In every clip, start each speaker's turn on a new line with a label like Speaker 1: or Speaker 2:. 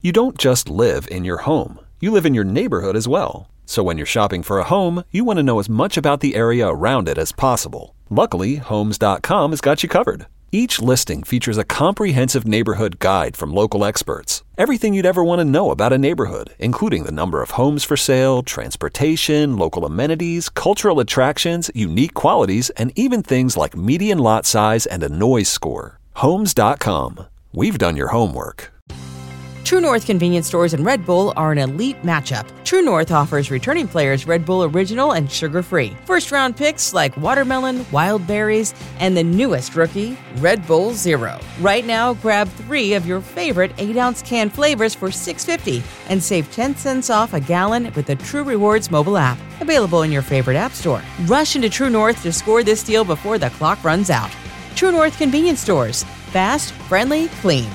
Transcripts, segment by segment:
Speaker 1: You don't just live in your home. You live in your neighborhood as well. So when you're shopping for a home, you want to know as much about the area around it as possible. Luckily, Homes.com has got you covered. Each listing features a comprehensive neighborhood guide from local experts. Everything you'd ever want to know about a neighborhood, including the number of homes for sale, transportation, local amenities, cultural attractions, unique qualities, and even things like median lot size and a noise score. Homes.com. We've done your homework.
Speaker 2: True North convenience stores and Red Bull are an elite matchup. True North offers returning players Red Bull Original and sugar-free. First-round picks like watermelon, wild berries, and the newest rookie, Red Bull Zero. Right now, grab 3 of your favorite 8-ounce can flavors for $6.50 and save 10 cents off a gallon with the True Rewards mobile app. Available in your favorite app store. Rush into True North to score this deal before the clock runs out. True North convenience stores. Fast, friendly, clean.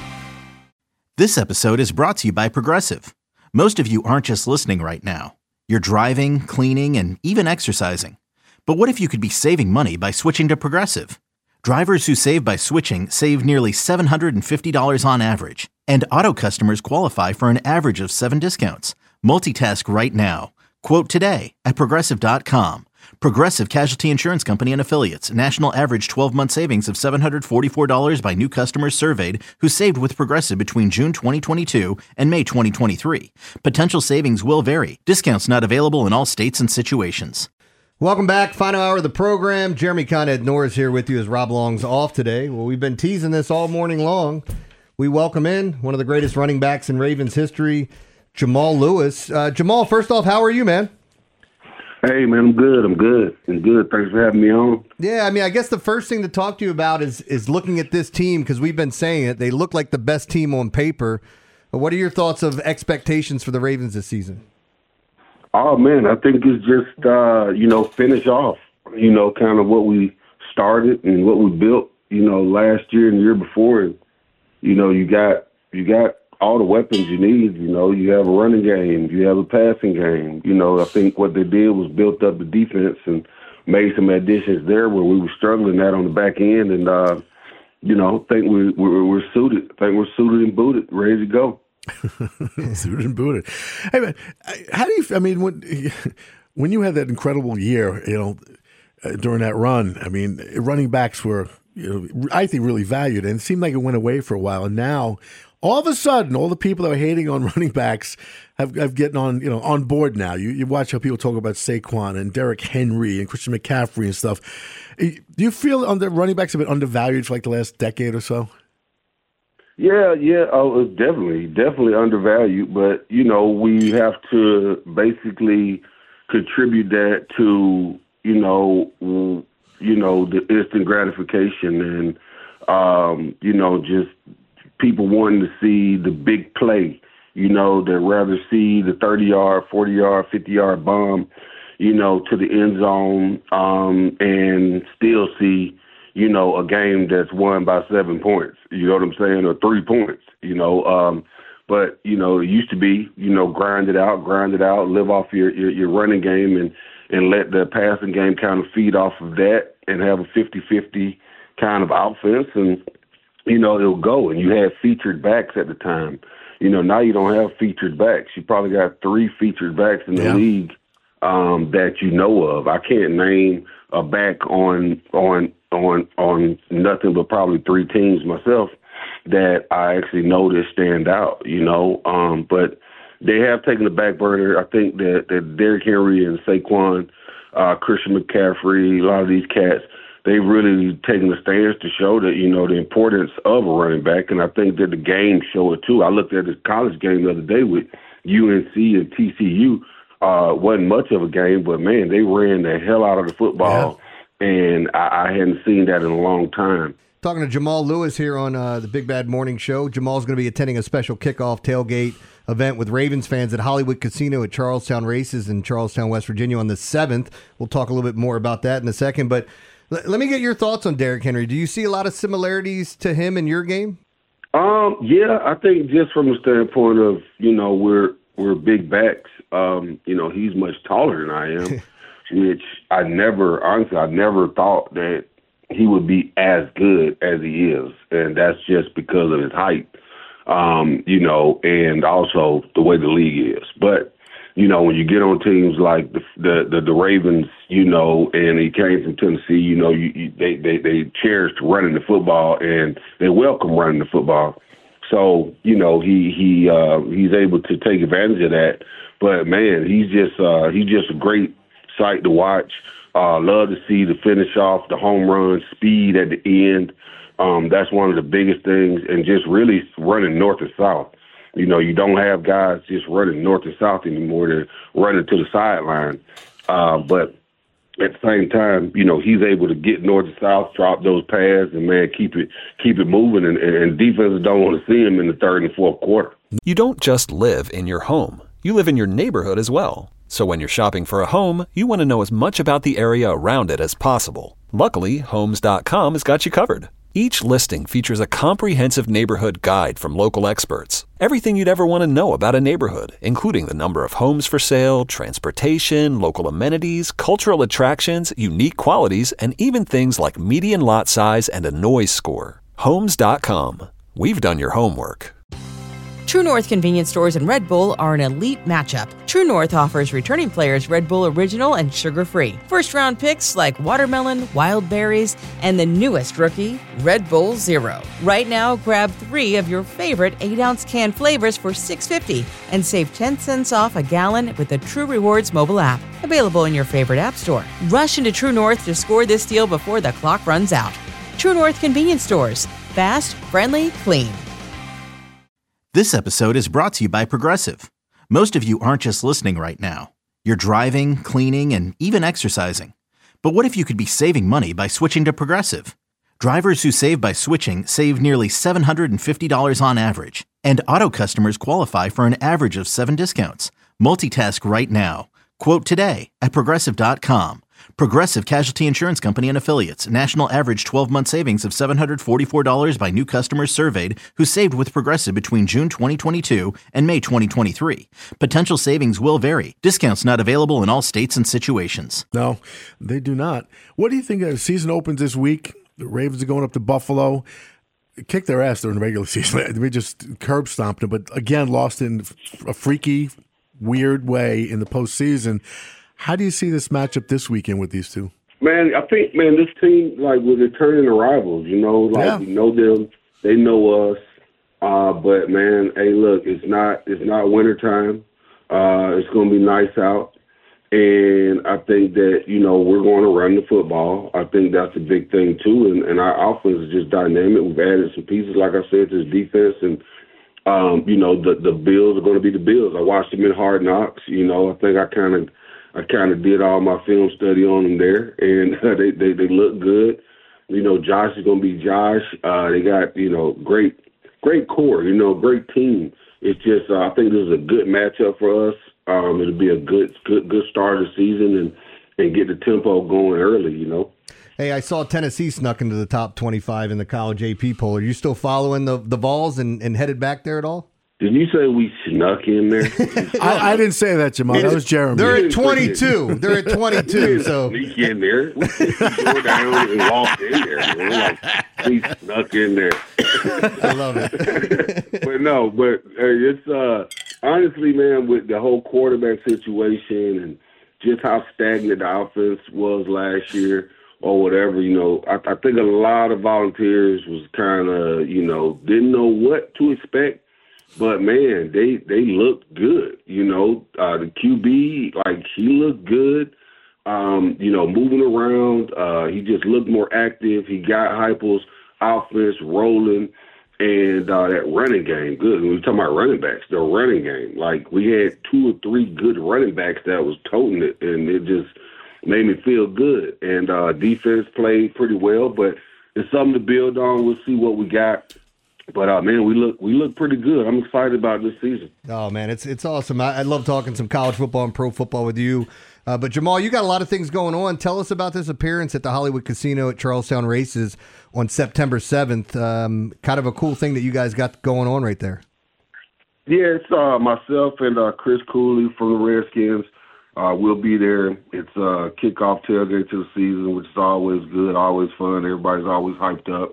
Speaker 3: This episode is brought to you by Progressive. Most of you aren't just listening right now. You're driving, cleaning, and even exercising. But what if you could be saving money by switching to Progressive? Drivers who save by switching save nearly $750 on average. And auto customers qualify for an average of 7 discounts. Multitask right now. Quote today at Progressive.com. Progressive Casualty Insurance Company and Affiliates. National average 12-month savings of $744 by new customers surveyed who saved with Progressive between June 2022 and May 2023. Potential savings will vary. Discounts not available in all states and situations.
Speaker 4: Welcome back. Final hour of the program. Jeremy Conrad Norris here with you as Rob Long's off today. Well, we've been teasing this all morning long. We welcome in one of the greatest running backs in Ravens history, Jamal Lewis. Jamal, first off, how are you, man?
Speaker 5: Hey, man, I'm good. Thanks for having me on.
Speaker 4: Yeah, I mean, I guess the first thing to talk to you about is looking at this team, because we've been saying it. They look like the best team on paper. But what are your thoughts of expectations for the Ravens this season?
Speaker 5: Oh, man, I think it's just, finish off, kind of what we started and what we built, last year and the year before. And, you got all the weapons you need. You have a running game, you have a passing game. I think what they did was built up the defense and made some additions there where we were struggling at on the back end. And, I think we're suited. I think we're suited and booted, ready to go.
Speaker 6: Suited and booted. Hey, man, how do you, I mean, when you had that incredible year, during that run, I mean, running backs were, I think really valued, and it seemed like it went away for a while. And now, all of a sudden, all the people that are hating on running backs have getting on board now. You watch how people talk about Saquon and Derrick Henry and Christian McCaffrey and stuff. Do you feel the running backs have been undervalued for like the last decade or so?
Speaker 5: Yeah. Oh, it's definitely undervalued. But we have to basically contribute that to the instant gratification and just people wanting to see the big play, they'd rather see the 30-yard, 40-yard, 50-yard bomb, to the end zone and still see, a game that's won by 7 points, you know what I'm saying, or 3 points, But, it used to be, grind it out, live off your running game and let the passing game kind of feed off of that and have a 50-50 kind of offense and, it'll go. And you had featured backs at the time. Now you don't have featured backs. You probably got 3 featured backs in the league that you know of. I can't name a back on nothing but probably 3 teams myself that I actually know that stand out, But they have taken the back burner. I think that Derrick Henry and Saquon, Christian McCaffrey, a lot of these cats, they've really taken the stance to show that, the importance of a running back. And I think that the games show it too. I looked at this college game the other day with UNC and TCU. Wasn't much of a game, but man, they ran the hell out of the football. Yeah. And I hadn't seen that in a long time.
Speaker 4: Talking to Jamal Lewis here on the Big Bad Morning Show. Jamal's going to be attending a special kickoff tailgate event with Ravens fans at Hollywood Casino at Charlestown Races in Charlestown, West Virginia on the 7th. We'll talk a little bit more about that in a second. But let me get your thoughts on Derrick Henry. Do you see a lot of similarities to him in your game?
Speaker 5: Yeah, I think just from the standpoint of, we're big backs. He's much taller than I am, which I never thought that he would be as good as he is. And that's just because of his height. and also the way the league is. But, when you get on teams like the Ravens, and he came from Tennessee, they cherished running the football and they welcome running the football. So, he's able to take advantage of that. But man, he's just a great sight to watch. Love to see the finish off, the home run, speed at the end. That's one of the biggest things, and just really running north and south. You don't have guys just running north and south anymore. They're running to the sideline. But at the same time, he's able to get north and south, drop those pads, and, man, keep it moving. And defenses don't want to see him in the third and fourth quarter.
Speaker 1: You don't just live in your home. You live in your neighborhood as well. So when you're shopping for a home, you want to know as much about the area around it as possible. Luckily, Homes.com has got you covered. Each listing features a comprehensive neighborhood guide from local experts. Everything you'd ever want to know about a neighborhood, including the number of homes for sale, transportation, local amenities, cultural attractions, unique qualities, and even things like median lot size and a noise score. Homes.com. We've done your homework.
Speaker 2: True North convenience stores and Red Bull are an elite matchup. True North offers returning players Red Bull Original and sugar-free. First-round picks like watermelon, wild berries, and the newest rookie, Red Bull Zero. Right now, grab 3 of your favorite 8-ounce can flavors for $6.50 and save 10 cents off a gallon with the True Rewards mobile app. Available in your favorite app store. Rush into True North to score this deal before the clock runs out. True North convenience stores. Fast, friendly, clean.
Speaker 3: This episode is brought to you by Progressive. Most of you aren't just listening right now. You're driving, cleaning, and even exercising. But what if you could be saving money by switching to Progressive? Drivers who save by switching save nearly $750 on average. And auto customers qualify for an average of 7 discounts. Multitask right now. Quote today at Progressive.com. Progressive Casualty Insurance Company and Affiliates. National average 12-month savings of $744 by new customers surveyed who saved with Progressive between June 2022 and May 2023. Potential savings will vary. Discounts not available in all states and situations.
Speaker 6: No, they do not. What do you think? The season opens this week. The Ravens are going up to Buffalo. Kicked their ass during the regular season. We just curb stomped them, but again, lost in a freaky, weird way in the postseason. How do you see this matchup this weekend with these two?
Speaker 5: Man, I think, this team, we're returning to rivals, We know them, they know us. But, man, hey, look, it's not wintertime. It's going to be nice out. And I think that, we're going to run the football. I think that's a big thing, too. And our offense is just dynamic. We've added some pieces, like I said, to the defense. And, the Bills are going to be the Bills. I watched them in Hard Knocks. I think I kind of did all my film study on them there, and they look good. Josh is going to be Josh. They got, great core, great team. It's just I think this is a good matchup for us. It'll be a good start of the season and get the tempo going early,
Speaker 4: Hey, I saw Tennessee snuck into the top 25 in the college AP poll. Are you still following the Vols and headed back there at all?
Speaker 5: Did you say we snuck in there?
Speaker 6: I didn't say that, Jamal. That was Jeremy.
Speaker 4: They're at 22. They're at 22. So
Speaker 5: sneak in there. We go down and walk in there. We snuck in there.
Speaker 4: I love it.
Speaker 5: but it's honestly, man, with the whole quarterback situation and just how stagnant the offense was last year or whatever, I think a lot of volunteers was kind of, didn't know what to expect. But, man, they looked good. The QB, he looked good, moving around. He just looked more active. He got Heupel's offense rolling, and that running game, good. When we talking about running backs, the running game, we had 2 or 3 good running backs that was toting it, and it just made me feel good. And defense played pretty well, but it's something to build on. We'll see what we got. But, man, we look pretty good. I'm excited about this season.
Speaker 4: Oh, man, it's awesome. I love talking some college football and pro football with you. But, Jamal, you got a lot of things going on. Tell us about this appearance at the Hollywood Casino at Charlestown Races on September 7th. Kind of a cool thing that you guys got going on right there.
Speaker 5: Yeah, it's myself and Chris Cooley from the Redskins. We'll be there. It's a kickoff tailgate to the season, which is always good, always fun. Everybody's always hyped up.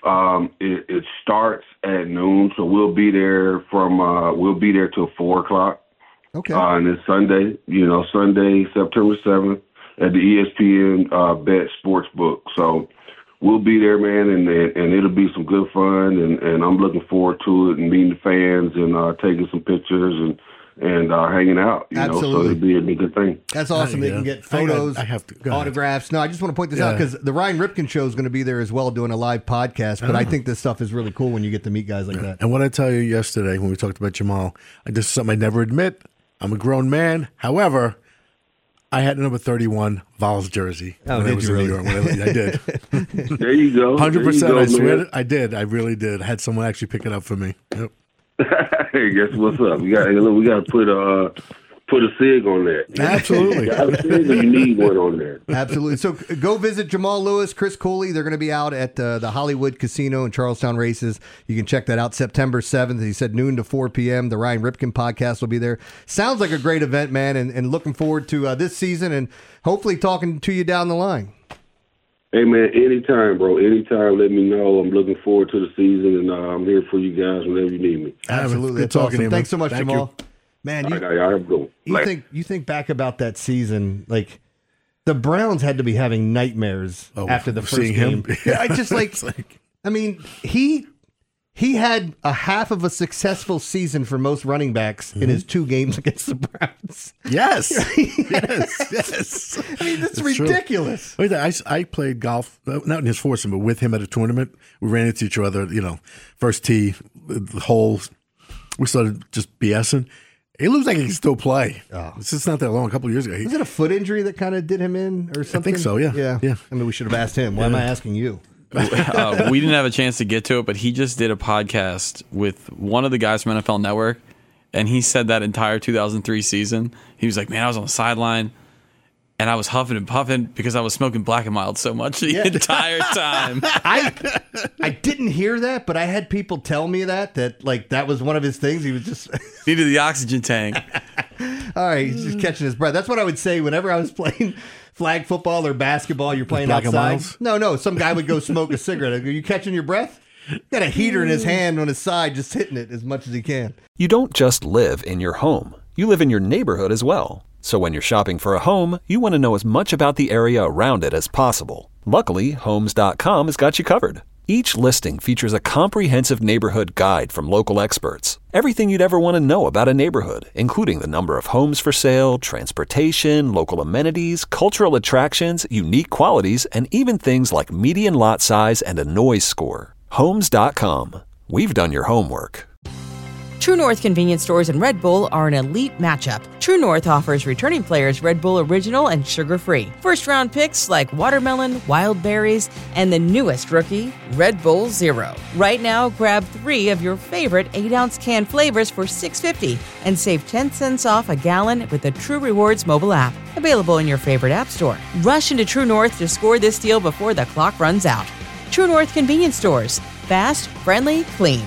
Speaker 5: It starts at noon, so we'll be there till 4:00.
Speaker 4: Okay.
Speaker 5: And it's Sunday, Sunday, September 7th at the ESPN Bet Sportsbook. So we'll be there, man, and it'll be some good fun, and I'm looking forward to it and meeting the fans and taking some pictures and hanging out,
Speaker 4: Absolutely.
Speaker 5: So it'll be a good thing.
Speaker 4: That's awesome. They can get photos,
Speaker 6: I have to go
Speaker 4: autographs. No, I just want to point this out because the Ryan Ripken show is going to be there as well doing a live podcast, but I think this stuff is really cool when you get to meet guys like that.
Speaker 6: And what I tell you yesterday when we talked about Jamal, this is something I never admit. I'm a grown man. However, I had a number 31 Vols jersey when I was in New York. I did.
Speaker 5: There you go.
Speaker 6: 100%. I swear I did. I really did. I had someone actually pick it up for me. Yep.
Speaker 5: Hey, guess what's up? We got to put a SIG on that.
Speaker 6: Absolutely.
Speaker 5: You got a SIG or you need one on there.
Speaker 4: Absolutely. So go visit Jamal Lewis, Chris Cooley. They're going to be out at the Hollywood Casino in Charlestown Races. You can check that out September 7th. He said noon to 4 p.m. The Ryan Ripken podcast will be there. Sounds like a great event, man, and looking forward to this season and hopefully talking to you down the line.
Speaker 5: Hey, man, anytime, bro. Anytime, let me know. I'm looking forward to the season, and I'm here for you guys whenever you need me.
Speaker 4: Absolutely.
Speaker 6: Good
Speaker 4: That's
Speaker 6: talking
Speaker 4: awesome.
Speaker 6: to you,
Speaker 4: Thanks so much,
Speaker 6: Thank
Speaker 4: Jamal.
Speaker 6: you.
Speaker 4: Man,
Speaker 5: I have to go.
Speaker 4: you think back about that season, like the Browns had to be having nightmares after the first
Speaker 6: seeing
Speaker 4: game.
Speaker 6: him.
Speaker 4: I just I mean, he had a half of a successful season for most running backs in his 2 games against the Browns.
Speaker 6: Yes. yes.
Speaker 4: I mean, that's ridiculous.
Speaker 6: True. I played golf, not in his foursome, but with him at a tournament. We ran into each other, first tee, the holes. We started just BSing. He looks like he can still play.
Speaker 4: Oh.
Speaker 6: It's just not that long, a couple of years ago.
Speaker 4: Was it a foot injury that kind of did him in or something?
Speaker 6: I think so, yeah.
Speaker 4: Yeah. I mean, we should have asked him. Why am I asking you?
Speaker 7: We didn't have a chance to get to it, but he just did a podcast with one of the guys from NFL Network, and he said that entire 2003 season, he was like, man, I was on the sideline, and I was huffing and puffing because I was smoking Black and Mild so much the entire time.
Speaker 4: I didn't hear that, but I had people tell me that like that was one of his things. He was just
Speaker 7: needed the oxygen tank.
Speaker 4: All right, he's just catching his breath. That's what I would say whenever I was playing flag football or basketball. You're playing
Speaker 6: Black and
Speaker 4: outside.
Speaker 6: Milds?
Speaker 4: No, some guy would go smoke a cigarette. Are you catching your breath? Got a heater in his hand on his side, just hitting it as much as he can.
Speaker 1: You don't just live in your home. You live in your neighborhood as well. So when you're shopping for a home, you want to know as much about the area around it as possible. Luckily, Homes.com has got you covered. Each listing features a comprehensive neighborhood guide from local experts. Everything you'd ever want to know about a neighborhood, including the number of homes for sale, transportation, local amenities, cultural attractions, unique qualities, and even things like median lot size and a noise score. Homes.com. We've done your homework.
Speaker 2: True North convenience stores and Red Bull are an elite matchup. True North offers returning players Red Bull Original and sugar-free. First-round picks like watermelon, wild berries, and the newest rookie, Red Bull Zero. Right now, grab 3 of your favorite 8-ounce can flavors for $6.50 and save 10 cents off a gallon with the True Rewards mobile app. Available in your favorite app store. Rush into True North to score this deal before the clock runs out. True North convenience stores. Fast, friendly, clean.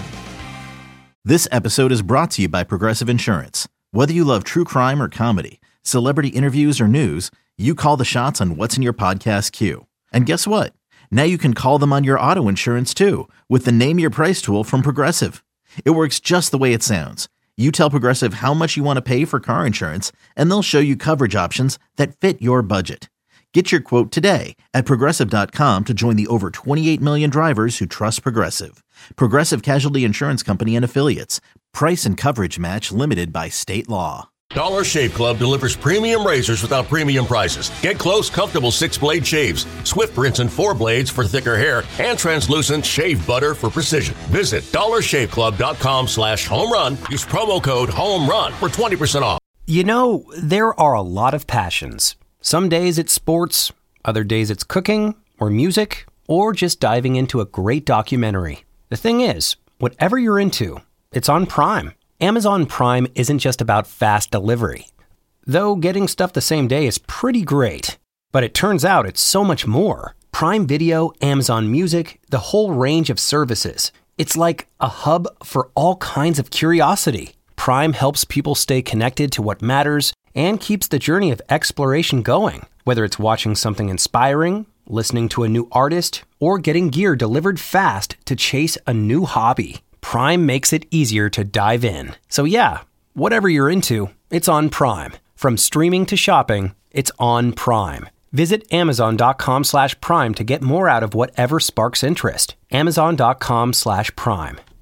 Speaker 3: This episode is brought to you by Progressive Insurance. Whether you love true crime or comedy, celebrity interviews or news, you call the shots on what's in your podcast queue. And guess what? Now you can call them on your auto insurance too with the Name Your Price tool from Progressive. It works just the way it sounds. You tell Progressive how much you want to pay for car insurance, and they'll show you coverage options that fit your budget. Get your quote today at Progressive.com to join the over 28 million drivers who trust Progressive. Progressive Casualty Insurance Company and Affiliates. Price and coverage match limited by state law.
Speaker 8: Dollar Shave Club delivers premium razors without premium prices. Get close, comfortable 6-blade shaves, swift rinse and 4 blades for thicker hair, and translucent shave butter for precision. Visit dollarshaveclub.com/homerun. Use promo code HOMERUN for 20% off.
Speaker 9: You know, there are a lot of passions. Some days it's sports, other days it's cooking or music, or just diving into a great documentary. The thing is, whatever you're into, it's on Prime. Amazon Prime isn't just about fast delivery. Though getting stuff the same day is pretty great. But it turns out it's so much more. Prime Video, Amazon Music, the whole range of services. It's like a hub for all kinds of curiosity. Prime helps people stay connected to what matters and keeps the journey of exploration going. Whether it's watching something inspiring listening to a new artist, or getting gear delivered fast to chase a new hobby. Prime makes it easier to dive in. So yeah, whatever you're into, it's on Prime. From streaming to shopping, it's on Prime. Visit Amazon.com/Prime to get more out of whatever sparks interest. Amazon.com/Prime.